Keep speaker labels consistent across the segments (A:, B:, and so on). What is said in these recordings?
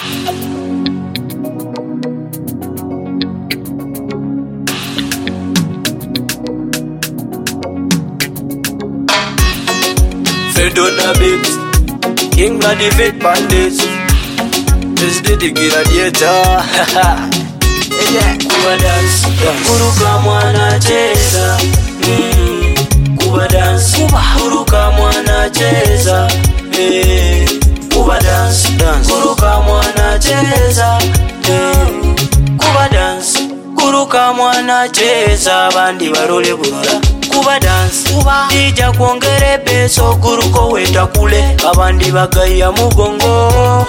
A: Fed on the beat, King of the Fed Bandits. This is the gladiator. Yeah, Kuba dance, kuruka mwana cheza. Kuba dance, kuruka mwana cheza. Kuba dance, kuruka mwana cheza. Kuba dance, kuruka mwana cheza. Bandi barole bulala. Kuba dance, dija kuongere beso kuruko weta kule. Abandi bagaya mugongo.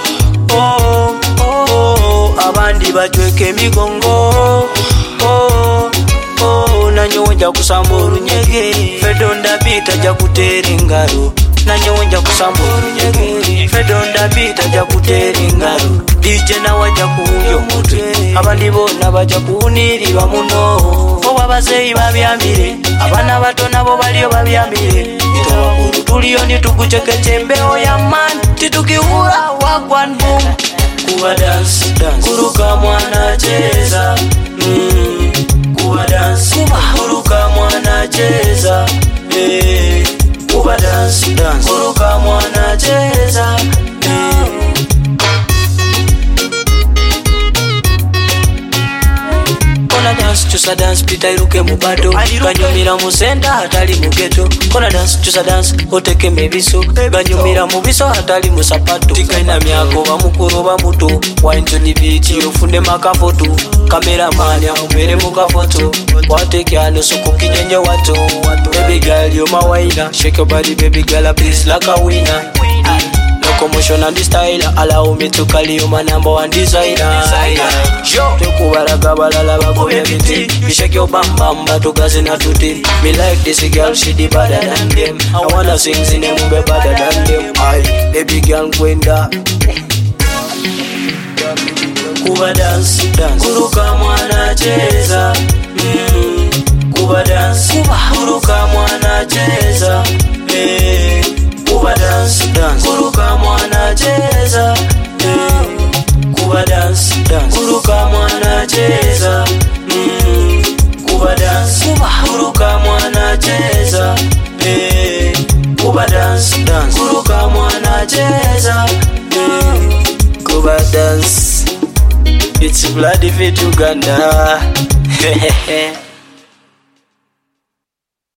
A: Abandi bachweke migongo. Nanyoja kusamburu nyege. Fedonda bita jakuteri ngaro. Nanyoja kusamburu nyege. Fedonda bita jakuteri ngaro. DJ na waja kuunyo mutwe. Abandi bona baja kuuniri wa muno. Owa bazeyi babyamire. Abana bato nabo baliyo babyamire. Itawakuru tuliyo nitukuchekeche mbeo ya man. Titukiura wagwan boom. Kuba dance, kuruka mwana cheza. Kuba dance, kuruka mwana cheza. Kuba dance, kuruka mwana cheza. Kona dance, chusa dance, pita iruke mubato. Ganyumira musenda, hatali mugeto. Kona dance, chusa dance, oteke mebiso. Ganyumira mubiso, hatali musapato. Tika ina miyako, wamukuro wamuto. Wine to the beach, yofunde makafoto. Cameraman ya umere mukafoto. Wateke ano suko kinyenye watu. Baby girl, you're my winer. Shake your body, baby girl, please like a winner. Commotion and the style, allow me to call you my number one designer. Tekubaraga balala bakobe biti. You shake your bam bam, but to gazina tuti. Me like this girl, she the better than them. I wanna sing zine mube better than them. Aye, baby girl kwenda. Kuba dance, kuruka mwana cheza. Kuba dance, kuruka mwana cheza. Kuba dance, kuruka mwana cheza. Kuba dance, kuruka mwana cheza. Kuba dance, kuruka mwana cheza. Kuba dance, kuruka mwana cheza. Kuba dance, it's bloody fit Uganda.